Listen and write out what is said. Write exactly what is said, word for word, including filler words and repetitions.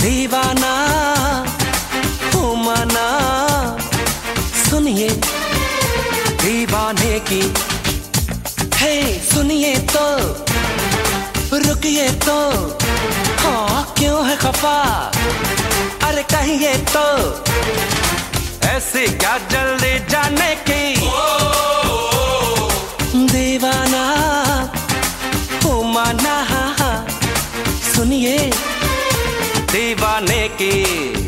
दीवाना हूँ माना, सुनिए दीवाने की। हे सुनिए तो रुकिए तो, हाँ क्यों है खफा, अरे कहिए तो ऐसी क्या जल्दी जाने की। दीवाना हूँ माना, सुनिए दीवाने की।